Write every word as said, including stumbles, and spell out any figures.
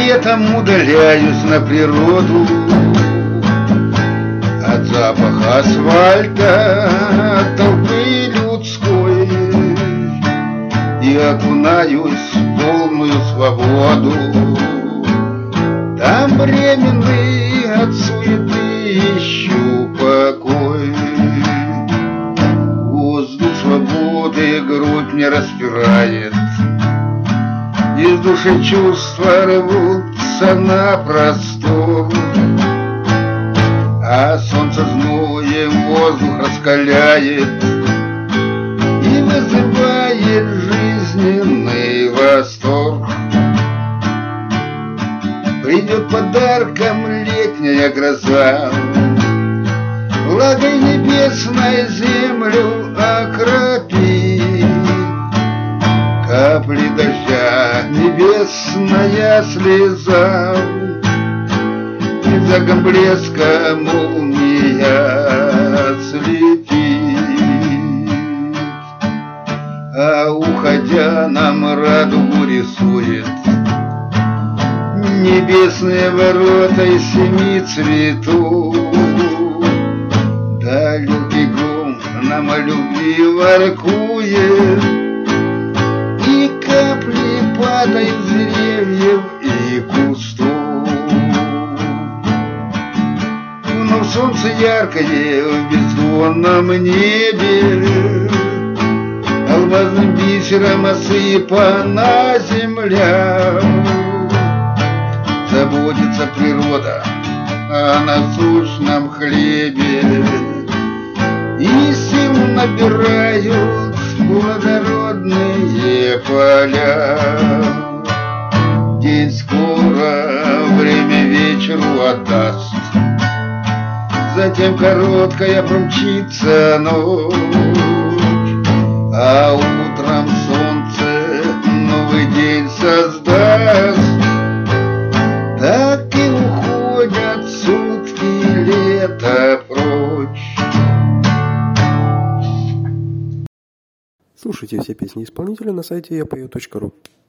летом удаляюсь на природу от запаха асфальта, от толпы людской, и окунаюсь в полную свободу. Там временный от суеты ищу покой. Воздух свободы грудь мне распирает, из души чувства рвутся на простор, а солнце зноем воздух раскаляет и вызывает жизненный восторг. Придет подарком летняя гроза, влагой небесной землю окропит. Капли дождя, небесная слеза, и за блеска молния слепит. А уходя нам радугу рисует небесные ворота из семи цветов. Далекий гром нам о любви воркует, и капли падают с деревьев и кустов. Но солнце яркое в бездонном небе, алмазным бисером осыпана земля. Заботится природа о насущном хлебе, и сил набирают плодородные поля. День скоро время вечеру отдаст, затем короткая промчится ночь, а утром солнце новый день создаст. Так и уходят сутки лета прочь. Слушайте все песни исполнителя на сайте я пою точка ру.